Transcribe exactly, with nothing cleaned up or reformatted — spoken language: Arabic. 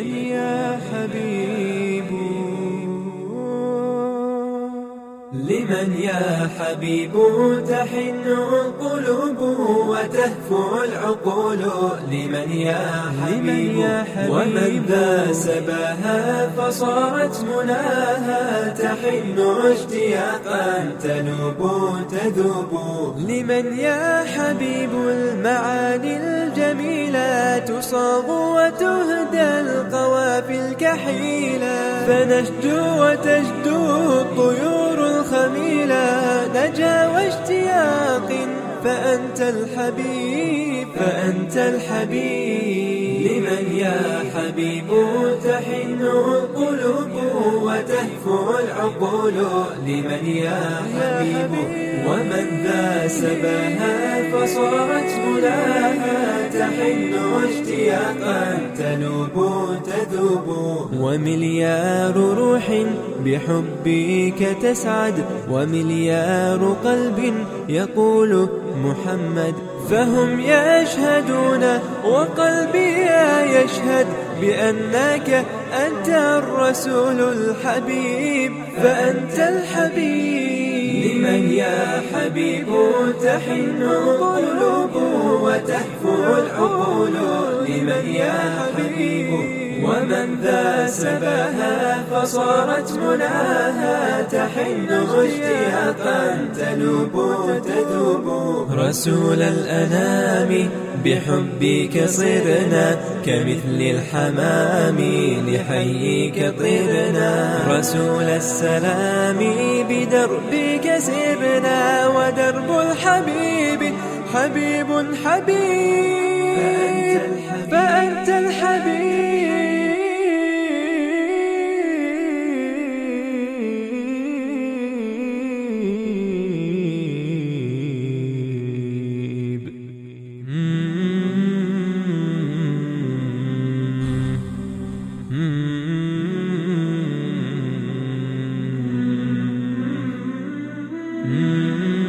لمن يا حبيب لمن يا حبيب تحن القلوب وتهفو العقول لمن يا حبيب ومن ذا سباها فصارت مناها تحن اشتياقا تنوب تذوب لمن يا حبيب المعاني الجميلة تصاغ وتهدى القوافي الكحيلة فنشدو وتجدو الطيور الخميلة نجا واشتياق فأنت الحبيب فأنت الحبيب لمن يا حبيب تحن القلوب وتهفو العقول لمن يا حبيب ومن ذا سباها فصارت مناها تحن اشتياقا تنوب تذوب ومليار روح بحبك تسعد ومليار قلب يقول محمد فهم يشهدون وقلبي يشهد بأنك أنت الرسول الحبيب فأنت الحبيب لمن يا حبيب تحن القلوب وتهفو العقول لمن يا حبيب ومن ذا سباها فصارت مناها تحن اشتياقا تنوب تذوب رسول الأنام بحبك صرنا كمثل الحمام لحيك طرنا رسول السلام بدربك سرنا ودرب الحبيب حبيب حبيب فأنت الحبيب Mm-hmm.